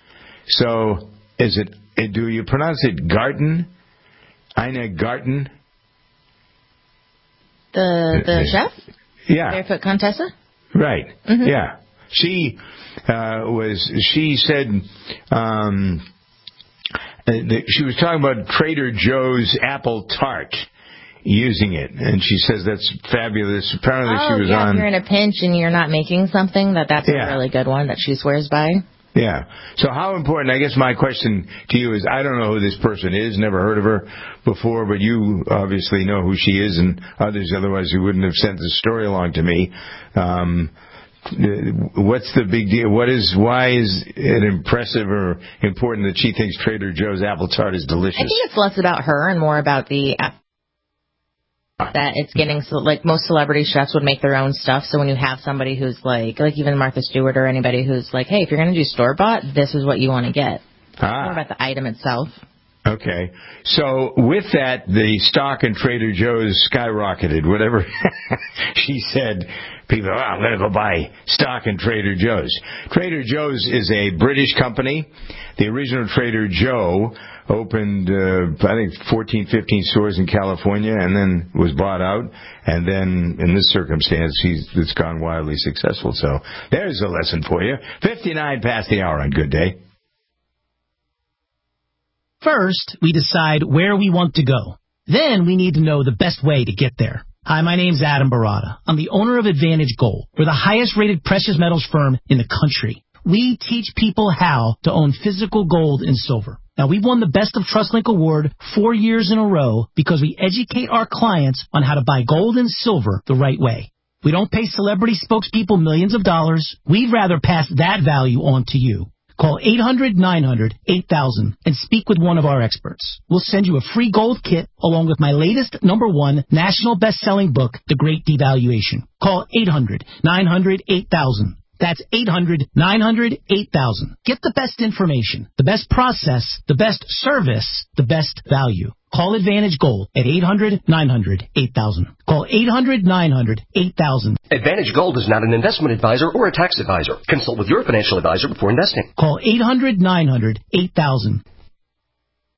So, is it, do you pronounce it Garten? Ina Garten? The the chef? Yeah. Barefoot Contessa? Right. Mm-hmm. Yeah. She uh, was. She said um, that she was talking about Trader Joe's apple tart, using it, and she says that's fabulous. Apparently, oh, she was yeah, on. if you're in a pinch and you're not making something, that that's Yeah. a really good one that she swears by. Yeah. So how important, I guess my question to you is, I don't know who this person is, never heard of her before, but you obviously know who she is and others, otherwise you wouldn't have sent the story along to me. Um, what's the big deal? What is, why is it impressive or important that she thinks Trader Joe's apple tart is delicious? I think it's less about her and more about the that it's getting, so like most celebrity chefs would make their own stuff. So when you have somebody who's like, like even Martha Stewart or anybody who's like, hey, if you're going to do store bought, this is what you want to get. Ah. More about the item itself. Okay. So with that, the stock in Trader Joe's skyrocketed. Whatever she said, people, oh, I'm going to go buy stock in Trader Joe's. Trader Joe's is a British company. The original Trader Joe opened, uh, I think, fourteen, fifteen stores in California and then was bought out. And then in this circumstance, he's, it's gone wildly successful. So there's a lesson for you. fifty-nine past the hour on Good Day. First, we decide where we want to go. Then we need to know the best way to get there. Hi, my name's Adam Barada. I'm the owner of Advantage Gold. We're the highest rated precious metals firm in the country. We teach people how to own physical gold and silver. Now, we've won the Best of TrustLink Award four years in a row because we educate our clients on how to buy gold and silver the right way. We don't pay celebrity spokespeople millions of dollars. We'd rather pass that value on to you. Call eight hundred, nine hundred, eight thousand and speak with one of our experts. We'll send you a free gold kit along with my latest number one national best-selling book, The Great Devaluation. Call eight hundred, nine hundred, eight thousand. That's eight hundred, nine hundred, eight thousand. Get the best information, the best process, the best service, the best value. Call Advantage Gold at eight hundred, nine hundred, eight thousand. Call eight hundred, nine hundred, eight thousand. Advantage Gold is not an investment advisor or a tax advisor. Consult with your financial advisor before investing. Call eight hundred, nine hundred, eight thousand.